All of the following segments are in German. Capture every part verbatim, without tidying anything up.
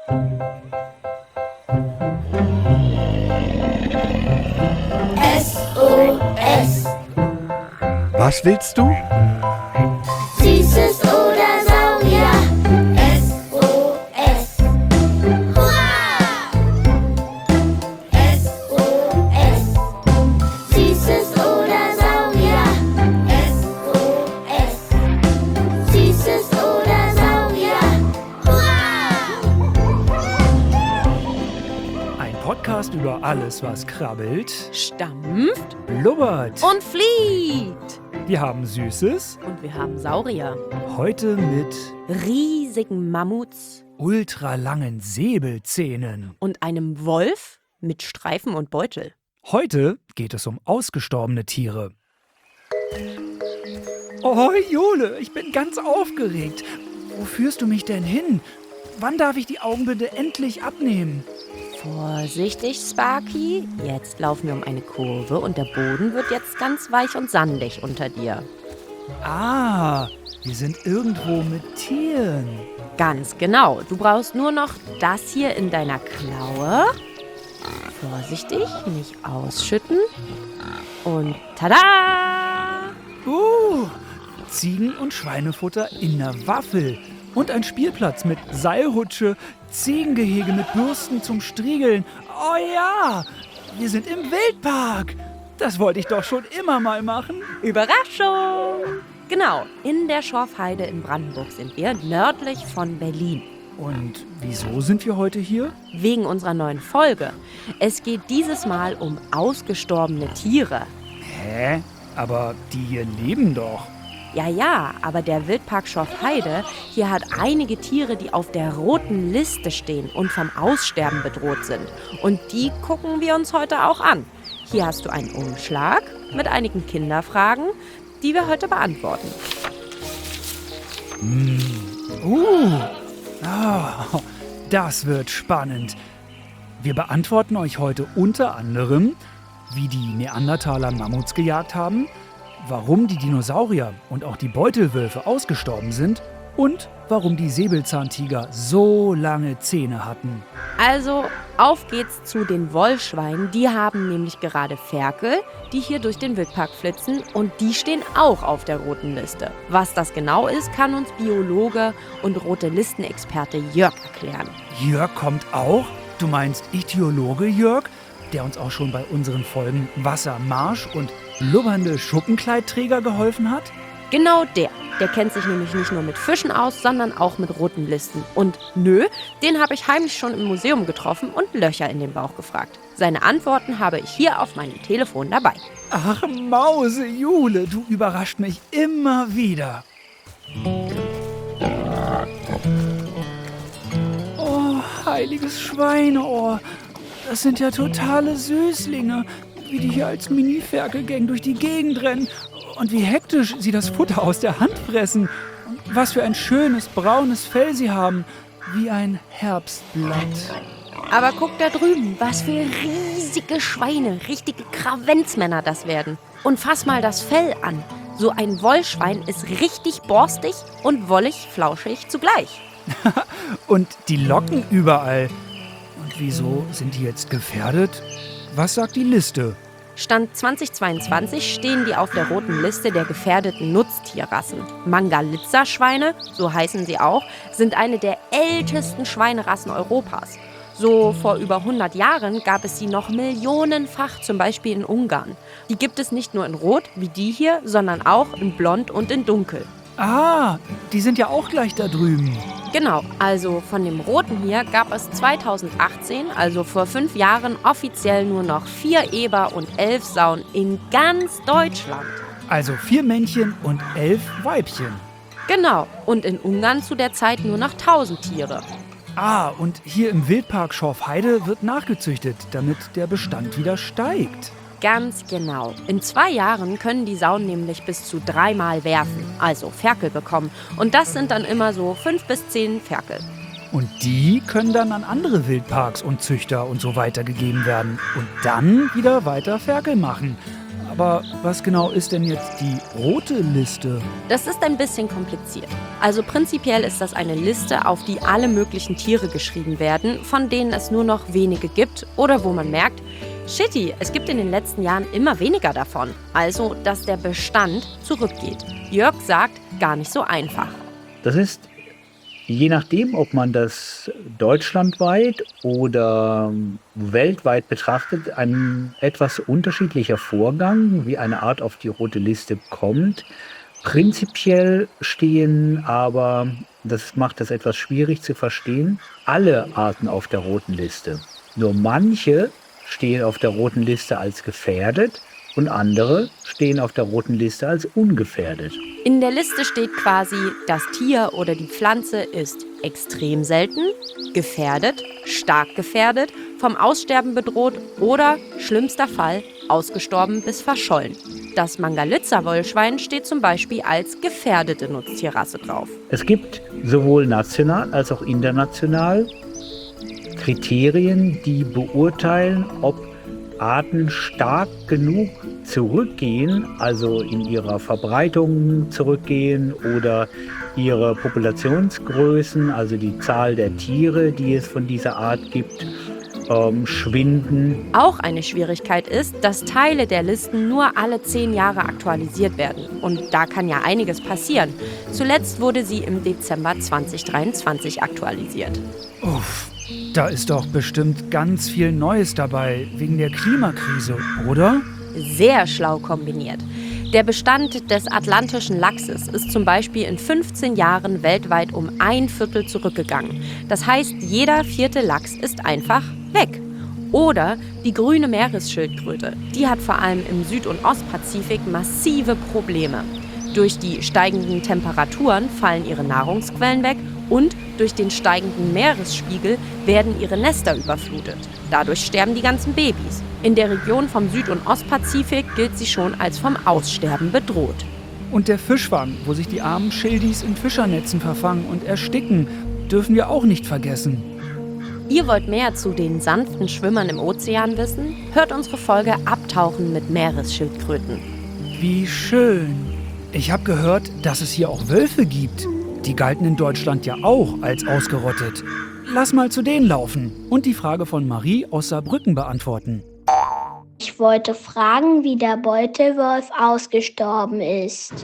S O S. Was willst du? Süßes oder Saurier. S O S. Hurra! S O S. Süßes oder Saurier. S O S. Süßes oder Saurier. Hurra! Ein Podcast über alles, was krabbelt, Stampft blubbert. und flieht. Wir haben Süßes, Und wir haben Saurier. heute mit Riesigen Mammuts ultralangen Säbelzähnen. und einem Wolf mit Streifen und Beutel. Heute geht es um ausgestorbene Tiere. Oh, Jule, ich bin ganz aufgeregt. Wo führst du mich denn hin? Wann darf ich die Augenbinde endlich abnehmen? Vorsichtig, Sparky. Jetzt laufen wir um eine Kurve und der Boden wird jetzt ganz weich und sandig unter dir. Ah, wir sind irgendwo mit Tieren. Ganz genau. Du brauchst nur noch das hier in deiner Klaue. Vorsichtig, nicht ausschütten. Und tada! Uh, Ziegen- und Schweinefutter in der Waffel. Und ein Spielplatz mit Seilrutsche, Ziegengehege mit Bürsten zum Striegeln. Oh ja, wir sind im Wildpark. Das wollte ich doch schon immer mal machen. Überraschung! Genau, in der Schorfheide in Brandenburg sind wir, nördlich von Berlin. Und wieso sind wir heute hier? Wegen unserer neuen Folge. Es geht dieses Mal um ausgestorbene Tiere. Hä? Aber die hier leben doch. Ja, ja, aber der Wildpark Schorfheide, hier hat einige Tiere, die auf der roten Liste stehen und vom Aussterben bedroht sind. Und die gucken wir uns heute auch an. Hier hast du einen Umschlag mit einigen Kinderfragen, die wir heute beantworten. Uh, oh, das wird spannend. Wir beantworten euch heute unter anderem, wie die Neandertaler Mammuts gejagt haben, warum die Dinosaurier und auch die Beutelwölfe ausgestorben sind und warum die Säbelzahntiger so lange Zähne hatten. Also, auf geht's zu den Wollschweinen. Die haben nämlich gerade Ferkel, die hier durch den Wildpark flitzen und die stehen auch auf der roten Liste. Was das genau ist, kann uns Biologe und rote Listenexperte Jörg erklären. Jörg kommt auch? Du meinst Ichthyologe Jörg, der uns auch schon bei unseren Folgen Wassermarsch und blubbernde Schuppenkleidträger geholfen hat? Genau der. Der kennt sich nämlich nicht nur mit Fischen aus, sondern auch mit roten Listen. Und nö, den habe ich heimlich schon im Museum getroffen und Löcher in den Bauch gefragt. Seine Antworten habe ich hier auf meinem Telefon dabei. Ach, Mause, Jule, du überrascht mich immer wieder. Oh, heiliges Schweineohr. Das sind ja totale Süßlinge, wie die hier als Mini-Ferkelgang durch die Gegend rennen. Und wie hektisch sie das Futter aus der Hand fressen. Und was für ein schönes, braunes Fell sie haben, wie ein Herbstblatt. Aber guck da drüben, was für riesige Schweine, richtige Kravenzmänner das werden. Und fass mal das Fell an. So ein Wollschwein ist richtig borstig und wollig, flauschig zugleich. Und die Locken überall. Und wieso sind die jetzt gefährdet? Was sagt die Liste? Stand zweitausendzweiundzwanzig stehen die auf der roten Liste der gefährdeten Nutztierrassen. Mangalitsa-Schweine, so heißen sie auch, sind eine der ältesten Schweinerassen Europas. So vor über hundert Jahren gab es sie noch millionenfach, zum Beispiel in Ungarn. Die gibt es nicht nur in Rot, wie die hier, sondern auch in Blond und in Dunkel. Ah, die sind ja auch gleich da drüben. Genau, also von dem Roten hier gab es zweitausendachtzehn, also vor fünf Jahren, offiziell nur noch vier Eber und elf Sauen in ganz Deutschland. Also vier Männchen und elf Weibchen. Genau, und in Ungarn zu der Zeit nur noch tausend Tiere. Ah, und hier im Wildpark Schorfheide wird nachgezüchtet, damit der Bestand wieder steigt. Ganz genau. In zwei Jahren können die Sauen nämlich bis zu dreimal werfen, also Ferkel bekommen. Und das sind dann immer so fünf bis zehn Ferkel. Und die können dann an andere Wildparks und Züchter und so weiter gegeben werden. Und dann wieder weiter Ferkel machen. Aber was genau ist denn jetzt die rote Liste? Das ist ein bisschen kompliziert. Also prinzipiell ist das eine Liste, auf die alle möglichen Tiere geschrieben werden, von denen es nur noch wenige gibt oder wo man merkt, shitty, es gibt in den letzten Jahren immer weniger davon. Also, dass der Bestand zurückgeht. Jörg sagt, gar nicht so einfach. Das ist, je nachdem, ob man das deutschlandweit oder weltweit betrachtet, ein etwas unterschiedlicher Vorgang, wie eine Art auf die rote Liste kommt. Prinzipiell stehen aber, das macht das etwas schwierig zu verstehen, alle Arten auf der roten Liste. Nur manche stehen auf der roten Liste als gefährdet und andere stehen auf der roten Liste als ungefährdet. In der Liste steht quasi, das Tier oder die Pflanze ist extrem selten, gefährdet, stark gefährdet, vom Aussterben bedroht oder, schlimmster Fall, ausgestorben bis verschollen. Das Mangalitsa-Wollschwein steht zum Beispiel als gefährdete Nutztierrasse drauf. Es gibt sowohl national als auch international Kriterien, die beurteilen, ob Arten stark genug zurückgehen, also in ihrer Verbreitung zurückgehen oder ihre Populationsgrößen, also die Zahl der Tiere, die es von dieser Art gibt, ähm, schwinden. Auch eine Schwierigkeit ist, dass Teile der Listen nur alle zehn Jahre aktualisiert werden. Und da kann ja einiges passieren. Zuletzt wurde sie im Dezember zweitausenddreiundzwanzig aktualisiert. Uff, da ist doch bestimmt ganz viel Neues dabei, wegen der Klimakrise, oder? Sehr schlau kombiniert. Der Bestand des atlantischen Lachses ist zum Beispiel in fünfzehn Jahren weltweit um ein Viertel zurückgegangen. Das heißt, jeder vierte Lachs ist einfach weg. Oder die grüne Meeresschildkröte. Die hat vor allem im Süd- und Ostpazifik massive Probleme. Durch die steigenden Temperaturen fallen ihre Nahrungsquellen weg und durch den steigenden Meeresspiegel werden ihre Nester überflutet. Dadurch sterben die ganzen Babys. In der Region vom Süd- und Ostpazifik gilt sie schon als vom Aussterben bedroht. Und der Fischfang, wo sich die armen Schildis in Fischernetzen verfangen und ersticken, dürfen wir auch nicht vergessen. Ihr wollt mehr zu den sanften Schwimmern im Ozean wissen? Hört unsere Folge Abtauchen mit Meeresschildkröten. Wie schön. Ich habe gehört, dass es hier auch Wölfe gibt. Die galten in Deutschland ja auch als ausgerottet. Lass mal zu denen laufen und die Frage von Marie aus Saarbrücken beantworten. Ich wollte fragen, wie der Beutelwolf ausgestorben ist.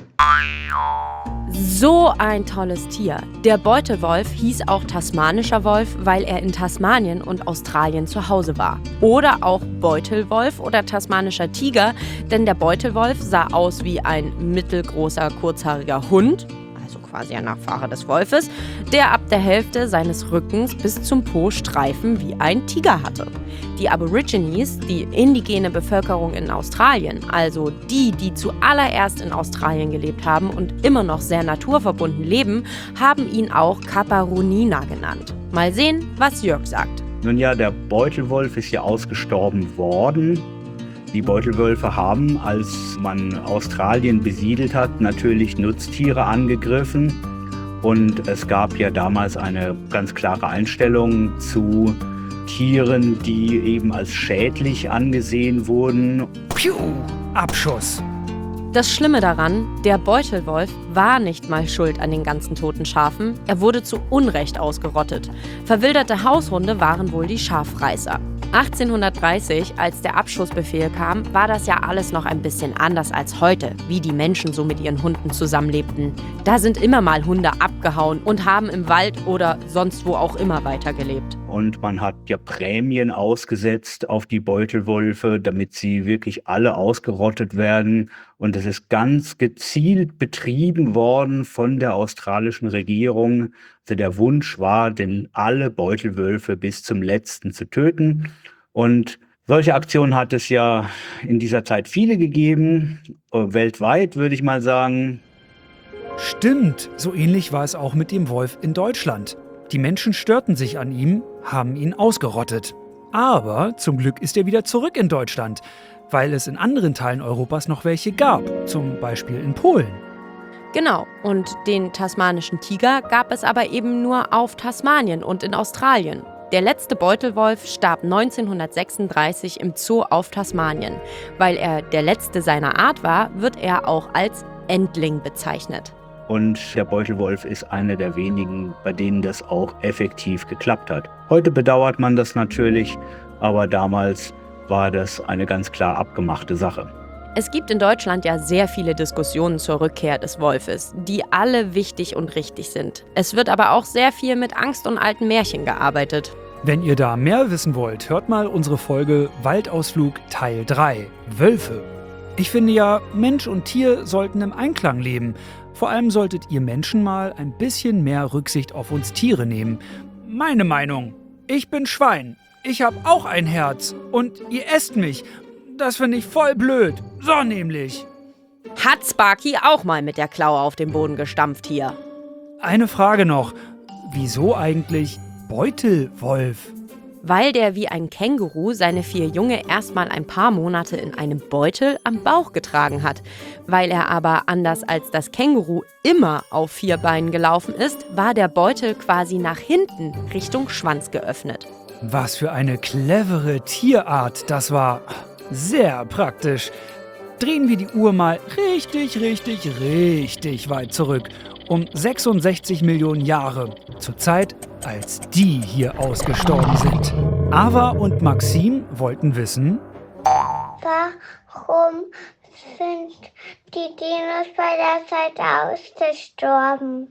So ein tolles Tier. Der Beutelwolf hieß auch tasmanischer Wolf, weil er in Tasmanien und Australien zu Hause war. Oder auch Beutelwolf oder tasmanischer Tiger, denn der Beutelwolf sah aus wie ein mittelgroßer, kurzhaariger Hund, also quasi ein Nachfahre des Wolfes, der ab der Hälfte seines Rückens bis zum Po Streifen wie ein Tiger hatte. Die Aborigines, die indigene Bevölkerung in Australien, also die, die zuallererst in Australien gelebt haben und immer noch sehr naturverbunden leben, haben ihn auch Kaparunina genannt. Mal sehen, was Jörg sagt. Nun ja, der Beutelwolf ist ja ausgestorben worden. Die Beutelwölfe haben, als man Australien besiedelt hat, natürlich Nutztiere angegriffen. Und es gab ja damals eine ganz klare Einstellung zu Tieren, die eben als schädlich angesehen wurden. Piu, Abschuss. Das Schlimme daran, der Beutelwolf war nicht mal schuld an den ganzen toten Schafen. Er wurde zu Unrecht ausgerottet. Verwilderte Haushunde waren wohl die Schafreißer. achtzehnhundertdreißig, als der Abschussbefehl kam, war das ja alles noch ein bisschen anders als heute, wie die Menschen so mit ihren Hunden zusammenlebten. Da sind immer mal Hunde abgehauen und haben im Wald oder sonst wo auch immer weitergelebt. Und man hat ja Prämien ausgesetzt auf die Beutelwölfe, damit sie wirklich alle ausgerottet werden. Und es ist ganz gezielt betrieben worden von der australischen Regierung. Also der Wunsch war, denn alle Beutelwölfe bis zum letzten zu töten. Und solche Aktionen hat es ja in dieser Zeit viele gegeben, weltweit würde ich mal sagen. Stimmt, so ähnlich war es auch mit dem Wolf in Deutschland. Die Menschen störten sich an ihm, haben ihn ausgerottet. Aber zum Glück ist er wieder zurück in Deutschland, weil es in anderen Teilen Europas noch welche gab, zum Beispiel in Polen. Genau, und den tasmanischen Tiger gab es aber eben nur auf Tasmanien und in Australien. Der letzte Beutelwolf starb neunzehnhundertsechsunddreißig im Zoo auf Tasmanien. Weil er der letzte seiner Art war, wird er auch als Endling bezeichnet. Und der Beutelwolf ist einer der wenigen, bei denen das auch effektiv geklappt hat. Heute bedauert man das natürlich, aber damals war das eine ganz klar abgemachte Sache. Es gibt in Deutschland ja sehr viele Diskussionen zur Rückkehr des Wolfes, die alle wichtig und richtig sind. Es wird aber auch sehr viel mit Angst und alten Märchen gearbeitet. Wenn ihr da mehr wissen wollt, hört mal unsere Folge Waldausflug Teil drei, Wölfe. Ich finde ja, Mensch und Tier sollten im Einklang leben. Vor allem solltet ihr Menschen mal ein bisschen mehr Rücksicht auf uns Tiere nehmen. Meine Meinung. Ich bin Schwein. Ich habe auch ein Herz. Und ihr esst mich. Das finde ich voll blöd. So nämlich. Hat Sparky auch mal mit der Klaue auf den Boden gestampft hier? Eine Frage noch. Wieso eigentlich Beutelwolf? Weil der wie ein Känguru seine vier Junge erstmal ein paar Monate in einem Beutel am Bauch getragen hat. Weil er aber anders als das Känguru immer auf vier Beinen gelaufen ist, war der Beutel quasi nach hinten Richtung Schwanz geöffnet. Was für eine clevere Tierart das war. Sehr praktisch. Drehen wir die Uhr mal richtig, richtig, richtig weit zurück. Um sechsundsechzig Millionen Jahre. Zur Zeit, als die hier ausgestorben sind. Ava und Maxim wollten wissen: Warum sind die Dinos bei der Zeit ausgestorben?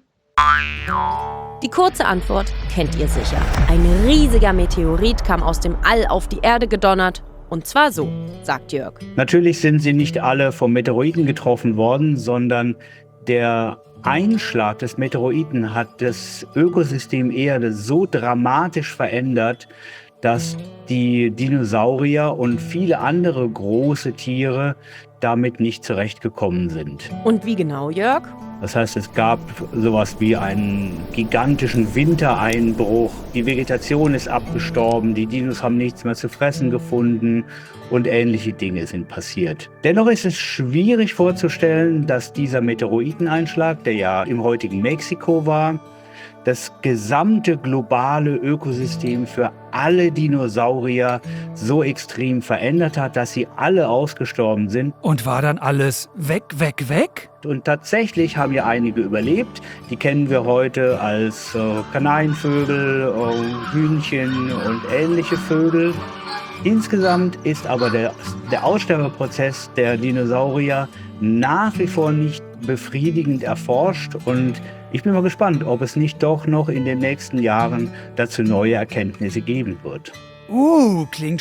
Die kurze Antwort kennt ihr sicher. Ein riesiger Meteorit kam aus dem All auf die Erde gedonnert. Und zwar so, sagt Jörg. Natürlich sind sie nicht alle vom Meteoriten getroffen worden, sondern der Einschlag des Meteoriten hat das Ökosystem Erde so dramatisch verändert, dass die Dinosaurier und viele andere große Tiere damit nicht zurechtgekommen sind. Und wie genau, Jörg? Das heißt, es gab sowas wie einen gigantischen Wintereinbruch. Die Vegetation ist abgestorben, die Dinos haben nichts mehr zu fressen gefunden und ähnliche Dinge sind passiert. Dennoch ist es schwierig vorzustellen, dass dieser Meteoriteneinschlag, der ja im heutigen Mexiko war, das gesamte globale Ökosystem für alle Dinosaurier so extrem verändert hat, dass sie alle ausgestorben sind. Und war dann alles weg, weg, weg? Und tatsächlich haben ja einige überlebt. Die kennen wir heute als äh, Kanarienvögel, äh, Hühnchen und ähnliche Vögel. Insgesamt ist aber der, der Aussterbeprozess der Dinosaurier nach wie vor nicht befriedigend erforscht und ich bin mal gespannt, ob es nicht doch noch in den nächsten Jahren dazu neue Erkenntnisse geben wird. Uh, klingt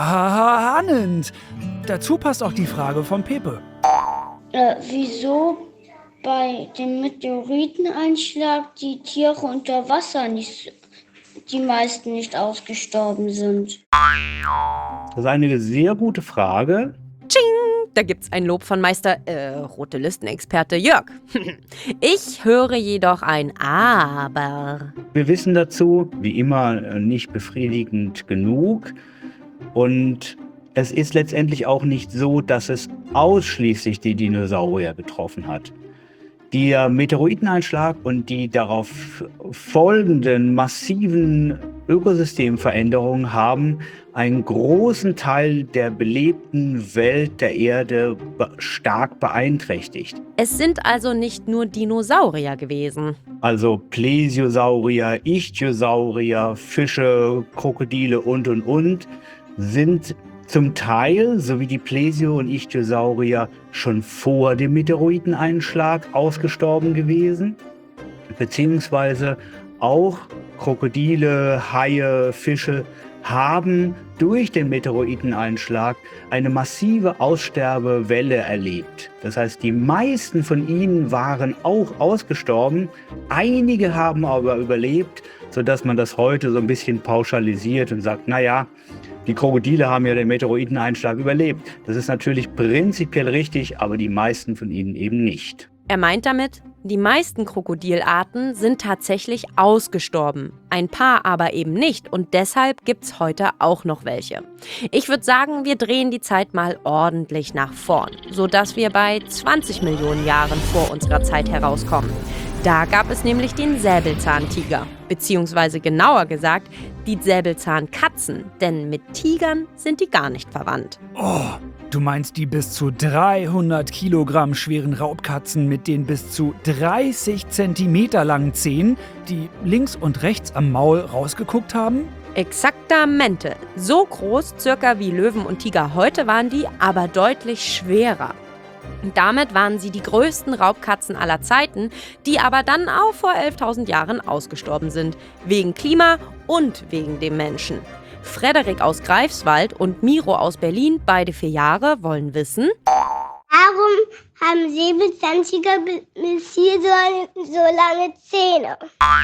spannend. Dazu passt auch die Frage von Pepe. Äh, wieso bei dem Meteoriteneinschlag die Tiere unter Wasser nicht, die meisten nicht ausgestorben sind? Das ist eine sehr gute Frage. Tsching! Da gibt's ein Lob von Meister, äh, rote Listenexperte Jörg. Ich höre jedoch ein Aber. Wir wissen dazu, wie immer, nicht befriedigend genug. Und es ist letztendlich auch nicht so, dass es ausschließlich die Dinosaurier getroffen hat. Der Meteoriteneinschlag und die darauf folgenden massiven Ökosystemveränderungen haben einen großen Teil der belebten Welt der Erde stark beeinträchtigt. Es sind also nicht nur Dinosaurier gewesen. Also Plesiosaurier, Ichthyosaurier, Fische, Krokodile und und und sind zum Teil, so wie die Plesio- und Ichthyosaurier, schon vor dem Meteoriteneinschlag ausgestorben gewesen, beziehungsweise auch Krokodile, Haie, Fische haben durch den Meteoriteneinschlag eine massive Aussterbewelle erlebt. Das heißt, die meisten von ihnen waren auch ausgestorben, einige haben aber überlebt, sodass man das heute so ein bisschen pauschalisiert und sagt, naja, die Krokodile haben ja den Meteoriteneinschlag überlebt. Das ist natürlich prinzipiell richtig, aber die meisten von ihnen eben nicht. Er meint damit, die meisten Krokodilarten sind tatsächlich ausgestorben. Ein paar aber eben nicht und deshalb gibt's heute auch noch welche. Ich würde sagen, wir drehen die Zeit mal ordentlich nach vorn, sodass wir bei zwanzig Millionen Jahren vor unserer Zeit herauskommen. Da gab es nämlich den Säbelzahntiger, beziehungsweise genauer gesagt die Säbelzahnkatzen, denn mit Tigern sind die gar nicht verwandt. Oh, du meinst die bis zu dreihundert Kilogramm schweren Raubkatzen mit den bis zu dreißig Zentimeter langen Zähnen, die links und rechts am Maul rausgeguckt haben? Exaktamente. So groß, circa wie Löwen und Tiger heute waren die, aber deutlich schwerer. Und damit waren sie die größten Raubkatzen aller Zeiten, die aber dann auch vor elftausend Jahren ausgestorben sind. Wegen Klima und wegen dem Menschen. Frederik aus Greifswald und Miro aus Berlin, beide vier Jahre, wollen wissen: Warum haben Säbelzahntiger bis hier so, so lange Zähne?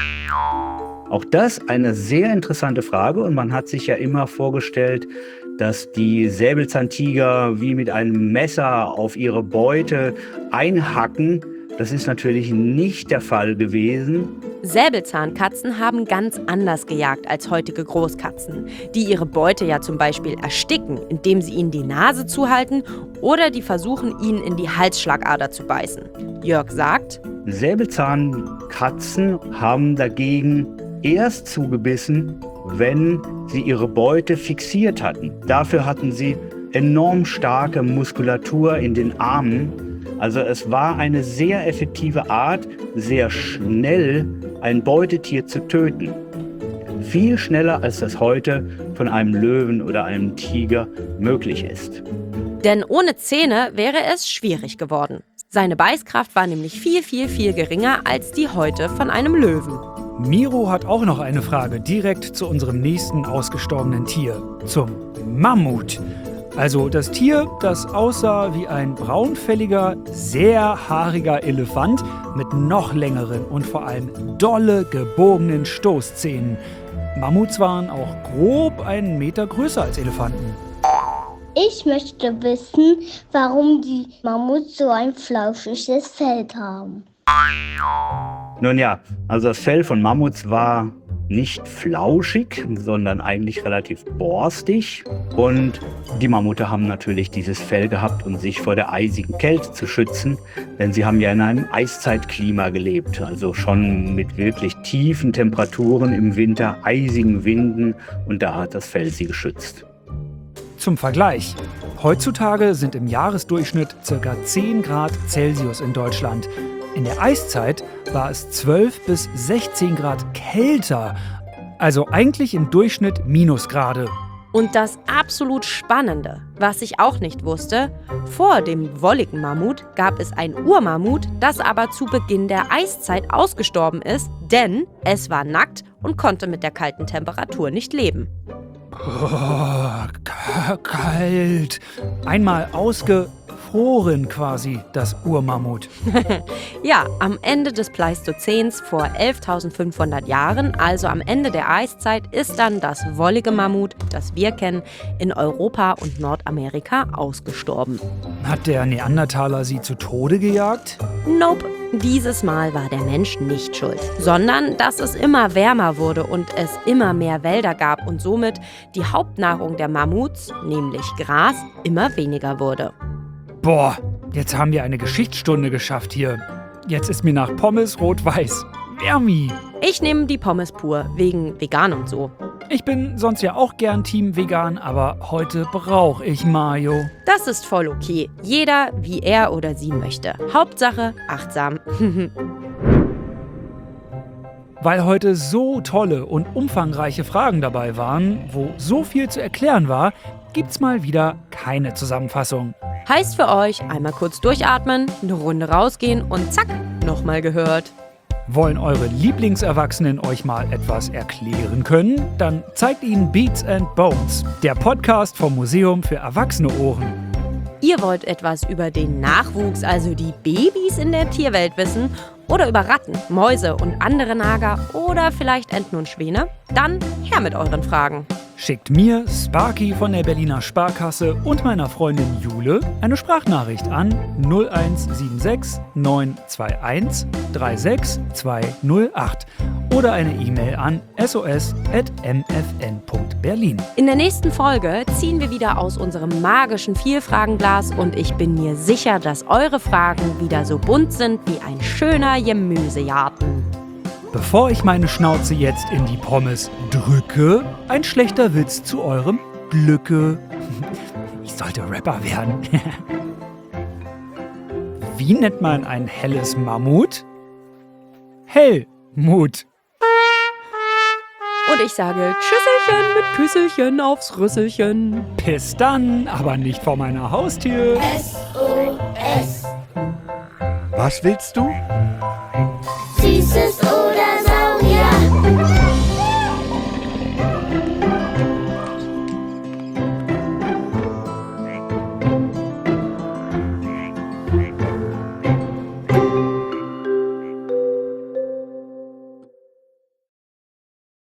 Auch das eine sehr interessante Frage und man hat sich ja immer vorgestellt, dass die Säbelzahntiger wie mit einem Messer auf ihre Beute einhacken. Das ist natürlich nicht der Fall gewesen. Säbelzahnkatzen haben ganz anders gejagt als heutige Großkatzen, die ihre Beute ja zum Beispiel ersticken, indem sie ihnen die Nase zuhalten oder die versuchen, ihnen in die Halsschlagader zu beißen. Jörg sagt: Säbelzahnkatzen haben dagegen erst zugebissen, wenn sie ihre Beute fixiert hatten. Dafür hatten sie enorm starke Muskulatur in den Armen. Also es war eine sehr effektive Art, sehr schnell ein Beutetier zu töten. Viel schneller, als das heute von einem Löwen oder einem Tiger möglich ist. Denn ohne Zähne wäre es schwierig geworden. Seine Beißkraft war nämlich viel, viel, viel geringer als die heute von einem Löwen. Miro hat auch noch eine Frage direkt zu unserem nächsten ausgestorbenen Tier, zum Mammut. Also das Tier, das aussah wie ein braunfälliger, sehr haariger Elefant mit noch längeren und vor allem dolle gebogenen Stoßzähnen. Mammuts waren auch grob einen Meter größer als Elefanten. Ich möchte wissen, warum die Mammuts so ein flauschiges Fell haben. Nun ja, also das Fell von Mammuts war nicht flauschig, sondern eigentlich relativ borstig. Und die Mammute haben natürlich dieses Fell gehabt, um sich vor der eisigen Kälte zu schützen, denn sie haben ja in einem Eiszeitklima gelebt, also schon mit wirklich tiefen Temperaturen im Winter, eisigen Winden, und da hat das Fell sie geschützt. Zum Vergleich: Heutzutage sind im Jahresdurchschnitt ca. zehn Grad Celsius in Deutschland. In der Eiszeit war es zwölf bis sechzehn Grad kälter, also eigentlich im Durchschnitt Minusgrade. Und das absolut Spannende, was ich auch nicht wusste: Vor dem wolligen Mammut gab es ein Urmammut, das aber zu Beginn der Eiszeit ausgestorben ist, denn es war nackt und konnte mit der kalten Temperatur nicht leben. Oh, k- kalt. Einmal ausgefroren quasi, das Urmammut. Ja, am Ende des Pleistozäns vor elftausendfünfhundert Jahren, also am Ende der Eiszeit, ist dann das wollige Mammut, das wir kennen, in Europa und Nordamerika ausgestorben. Hat der Neandertaler sie zu Tode gejagt? Nope, dieses Mal war der Mensch nicht schuld, sondern dass es immer wärmer wurde und es immer mehr Wälder gab und somit die Hauptnahrung der Mammuts, nämlich Gras, immer weniger wurde. Boah, jetzt haben wir eine Geschichtsstunde geschafft hier. Jetzt ist mir nach Pommes rot-weiß. Yummy! Ich nehme die Pommes pur, wegen vegan und so. Ich bin sonst ja auch gern Team Vegan, aber heute brauche ich Mayo. Das ist voll okay. Jeder, wie er oder sie möchte. Hauptsache achtsam. Weil heute so tolle und umfangreiche Fragen dabei waren, wo so viel zu erklären war, gibt's mal wieder keine Zusammenfassung. Heißt für euch, einmal kurz durchatmen, eine Runde rausgehen und zack, nochmal gehört. Wollen eure Lieblingserwachsenen euch mal etwas erklären können? Dann zeigt ihnen Beats and Bones, der Podcast vom Museum für Erwachsene-Ohren. Ihr wollt etwas über den Nachwuchs, also die Babys in der Tierwelt wissen? Oder über Ratten, Mäuse und andere Nager oder vielleicht Enten und Schwäne? Dann her mit euren Fragen. Schickt mir, Sparky von der Berliner Sparkasse und meiner Freundin Jule eine Sprachnachricht an null eins sieben sechs neun zwei eins drei sechs zwei null acht oder eine E-Mail an s o s at m f n punkt berlin. In der nächsten Folge ziehen wir wieder aus unserem magischen Vielfragenglas und ich bin mir sicher, dass eure Fragen wieder so bunt sind wie ein schöner Berliner Gemüsegarten. Bevor ich meine Schnauze jetzt in die Pommes drücke, ein schlechter Witz zu eurem Glücke. Ich sollte Rapper werden. Wie nennt man ein helles Mammut? Hellmut. Und ich sage Tschüsselchen mit Küsselchen aufs Rüsselchen. Bis dann, aber nicht vor meiner Haustür. S O S. Was willst du? Süßes O